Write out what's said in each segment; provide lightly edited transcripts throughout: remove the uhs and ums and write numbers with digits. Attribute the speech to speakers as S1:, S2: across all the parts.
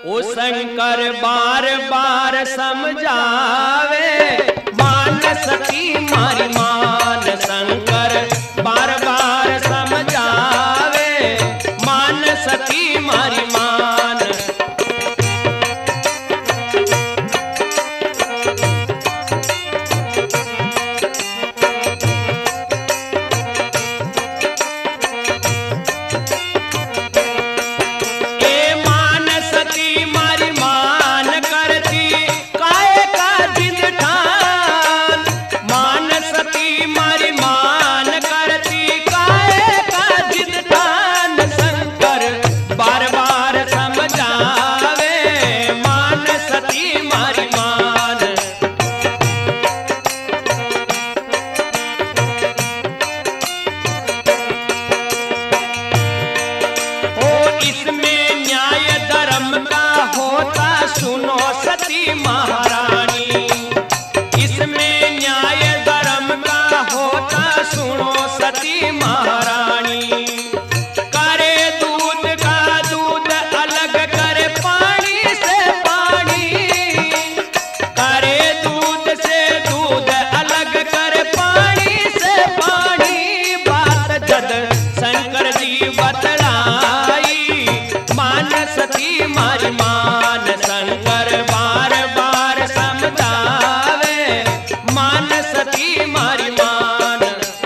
S1: ओ शंकर बार बार समझावे, मान सती मारी मान। शंकर बार बार समझावे, मान सती मारी मान। सुनो सती महारानी, इसमें न्याय धर्म का होता सुनो सती महारानी। करे दूध का दूध अलग करे पानी से पानी, करे दूध से दूध अलग करे पानी से पानी। बात जद शंकर जी बतलाई, मान सती मारी मान। शंकर बार बार समझावे, मान सती मारी मान।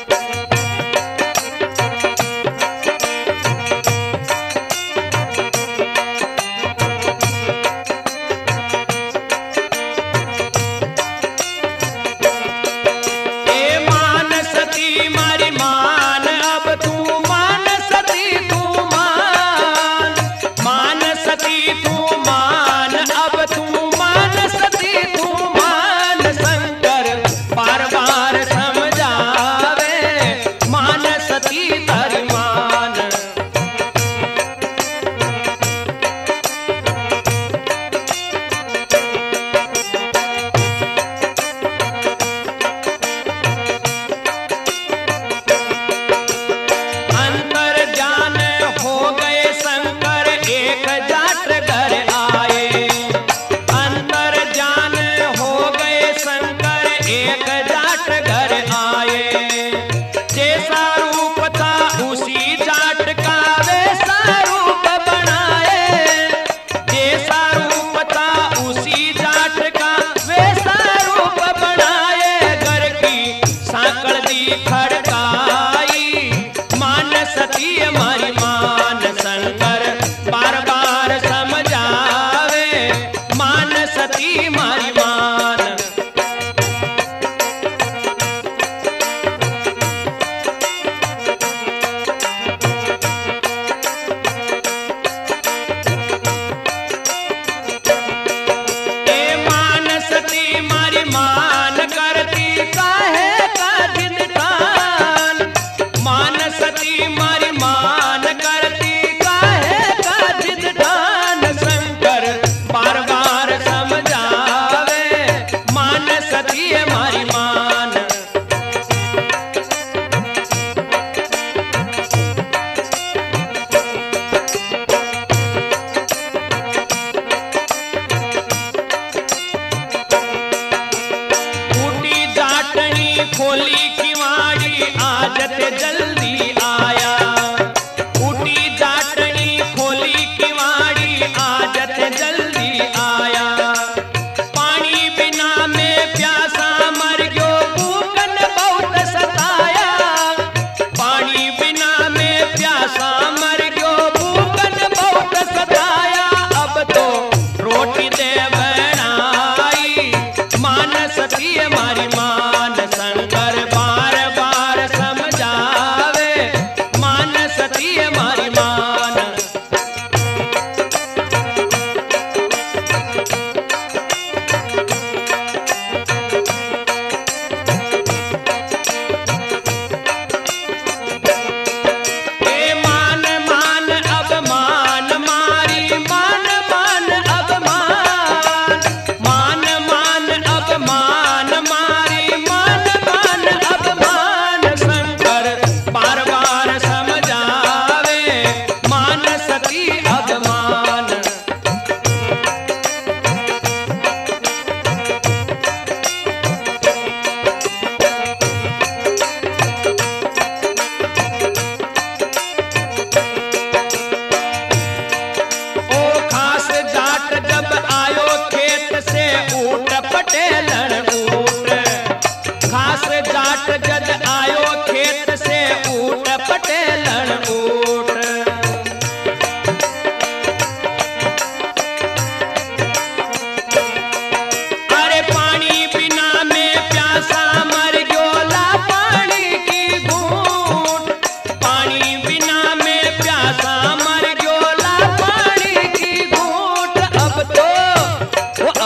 S1: ए मान सती मारी मान, अब तू मान सती तू मान। मान सती तू मान, अब तू मान सती तू मान। शंकर बार बार समझावे, मान सती तारी मान। अंतर जान हो गए शंकर, एक जाट घर आ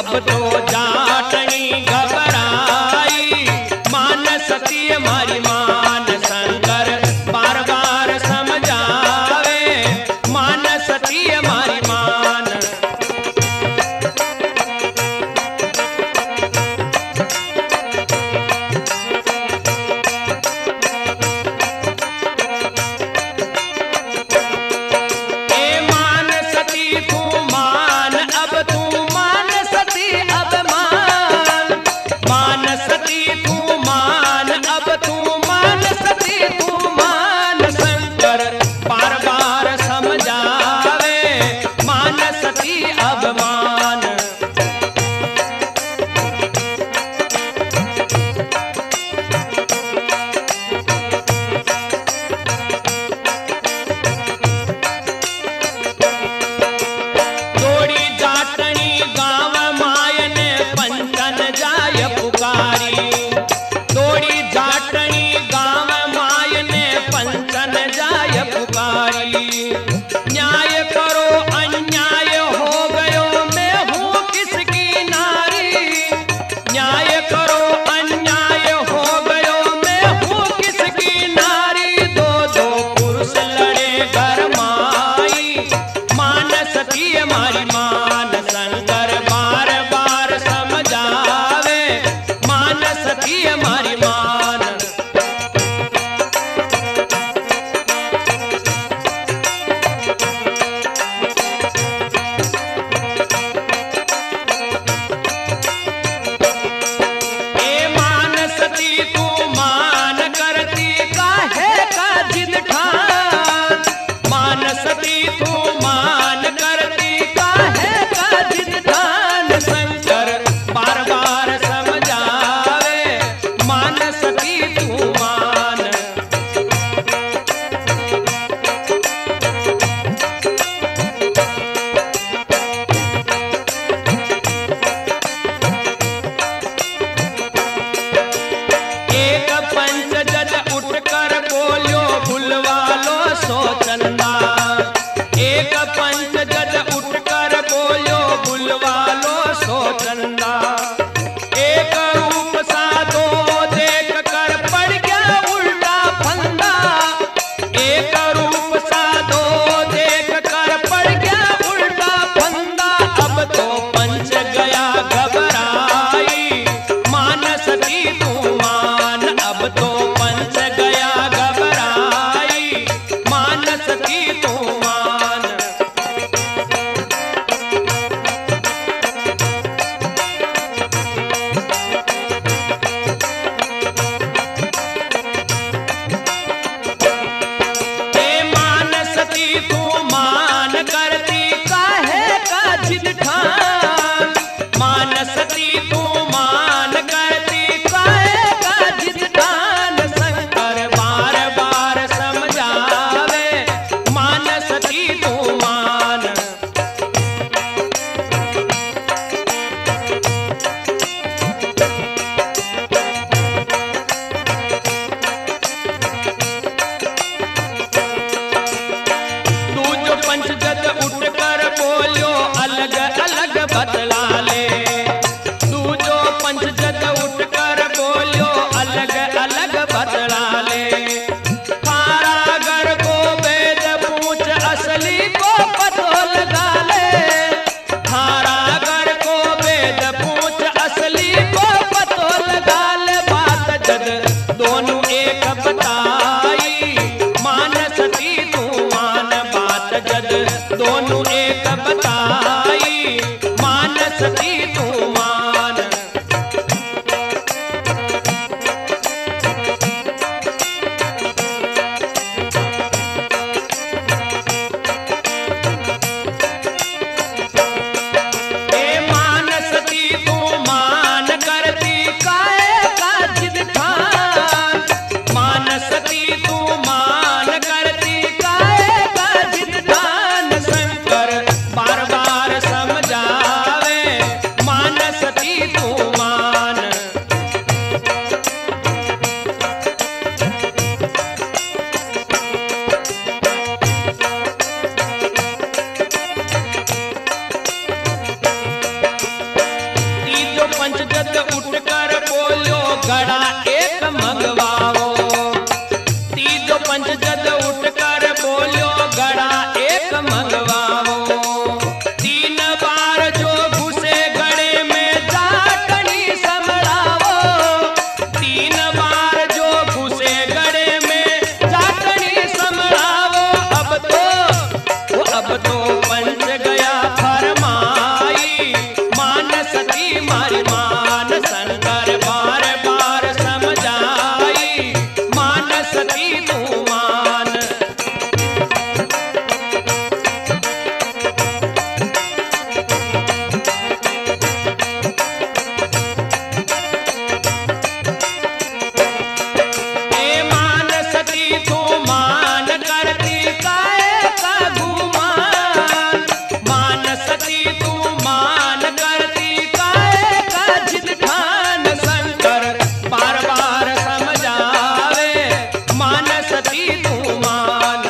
S1: अब तो जाटनी घबराई, मान सती मारी मान शंकर बार बार समझावे, मान सती मारी मान। ए मान सती तू मान, अब तू मान सती अब मान, मान सती तू मान, अब तू मान सती तू मान, शंकर बार बार समझावे, मान सती अब मान। दौड़ी जाटनी गाँव मायन पंचन जाय पुकारी, दौड़ी जाटनी गाँव मायन पंचन जाय पुकारी, न्याय करो अन्याय हो गयो मैं हूँ किसकी नारी, न्याय करो अन्याय हो गयो मैं हूँ किसकी नारी, दो दो पुरुष लड़े घर माई, मान सती मारी मान, शंकर बार बार समझावे, मान सती मारी मान। ए मान सती तू मान, करती काहे का जिद ठान, मान सती तू मान, करती काहे का जिद ठान, कर बोलो घड़ा एक मंगवाओ। तीजो पंच जद उठ कर बोलो घड़ा एक मंगवाओ। 3 बार जो घुसे घड़े में जाटनी संभड़ाओ। 3 बार जो घुसे घड़े में जाटनी संभड़ाओ। अब तो पंच गया फरमाई, मान सती मारी मान शंकर बार बार समझाई, मान सती तू मान। ए मान सती तू मान करती काहे का गुमान। मान सती तू मान करती काहे का जिद ठान। शंकर बार बार समझावे, मान सती तू मान।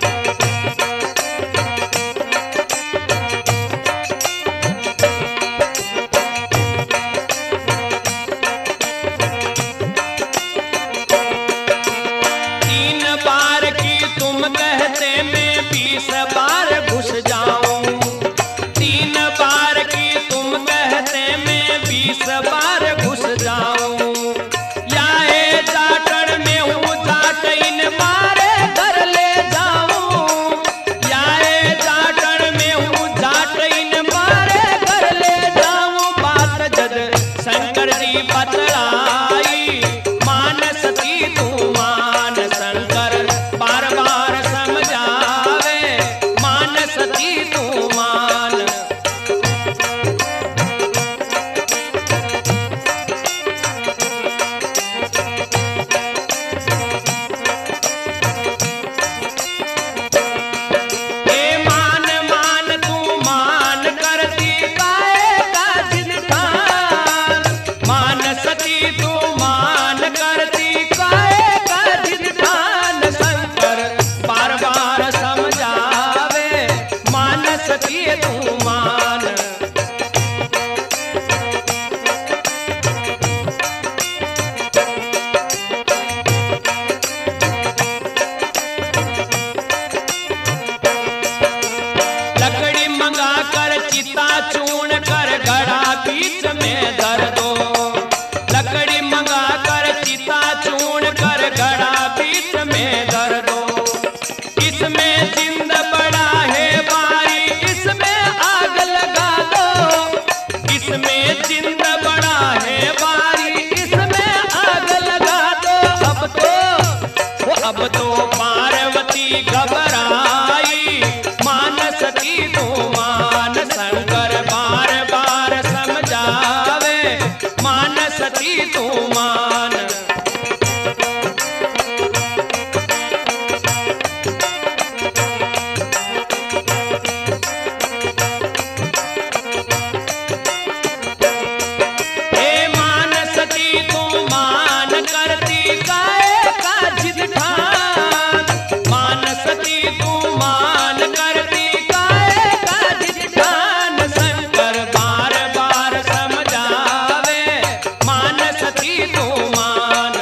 S1: तीन बार की तुम कहते मैं 20 बार घुस जाऊं। 3 बार की तुम कहते मैं 20 बार घुस जाऊं। याहे जाटड़ में हूँ जाट इन मारे घर ले जाऊं। याहे जाटड़ में हूँ जाट इन मारे घर ले जाऊं। बात जद शंकर जी बतलाई, मान सती तू मान। शंकर बार बार समझावे, मान सती तू मान। ए मान मान तू मान करती काहे का जिद ठान। मान सती तू मान करती काहे का जिद ठान। शंकर बार बार समझावे, मान सती तू मान। लकड़ी मंगा कर चिता चूर्ण कर घड़ा बीच में धर दो। लकड़ी मंगा कर चिता चूर्ण कर घड़ा बीच में धर दो। इसमें जिंद बड़ा है बारी, इसमें आग लगा दो। इसमें जिंद बड़ा है बारी, इसमें आग लगा दो। अब तो पार्वती घबराई, मान सती तू मान। शंकर बार बार समझावे, मान सती तू मान। ए मान सती तू मान करती काहे का जिद ठान। मान सती तू मान करती काहे का जिद ठान। शंकर बार बार समझावे, मान सती तू मान।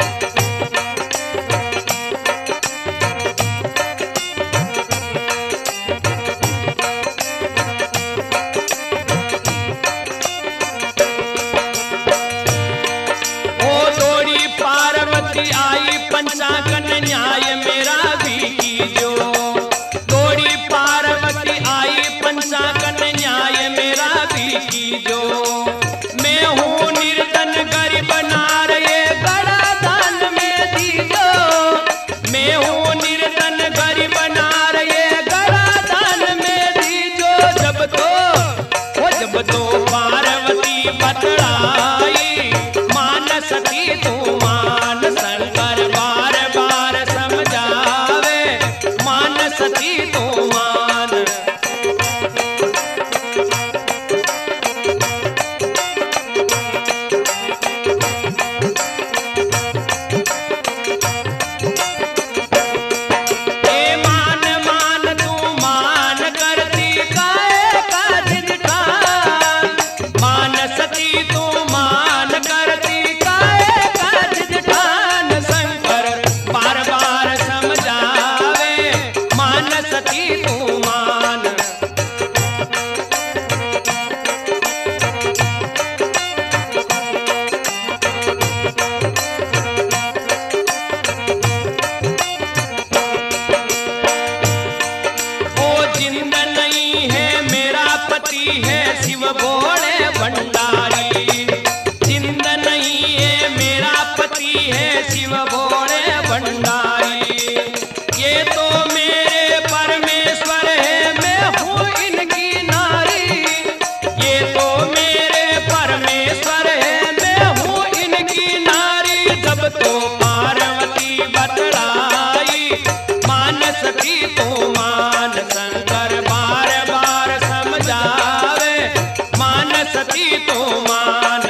S1: ओ दौड़ी पार्वती आई पंचाकन न्याय मेरा भी कीजो। दौड़ी पार्वती आई पंचाकन न्याय मेरा भी कीजो। मैं हूँ निर्धन गरीब नार, ये गड़ा दान में दीजो। मैं हूँ निर्धन गरीब नार, ये गड़ा दान में दीजो। जब तो पार्वती बतलाई, मान सती तू मान। शंकर बार बार समझावे, मान सती तू मान। पति है शिव भोले भंडारी। जिंद नहीं है मेरा पति है शिव भोले भंडारी। ये तो मेरे परमेश्वर है मैं हूँ इनकी नारी। ये तो मेरे परमेश्वर है मैं हूँ इनकी नारी। जब तो पार्वती बतलाई मान सकी तो मान, शंकर बार बार समझावे मान सकी तो मान।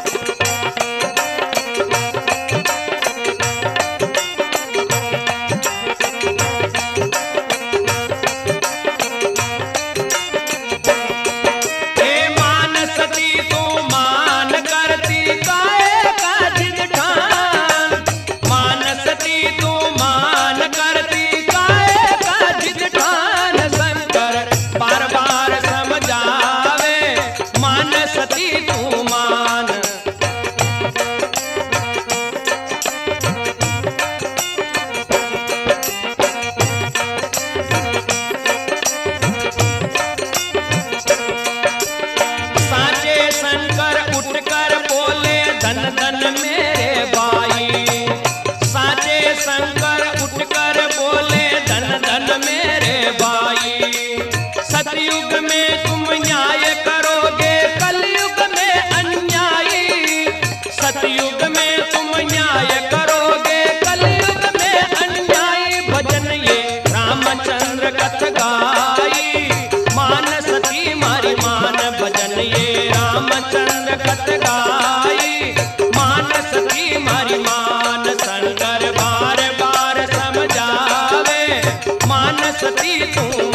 S1: सतयुग में तुम न्याय करोगे कलयुग में अन्यायी। सतयुग में तुम न्याय करोगे कलयुग में अन्यायी। भजन ये रामचंद्र कथ गाई मान सती मारी मान। भजन ये रामचंद्र कथ गाई मान सती मारी मान। शंकर बार बार समझावे मान सती तू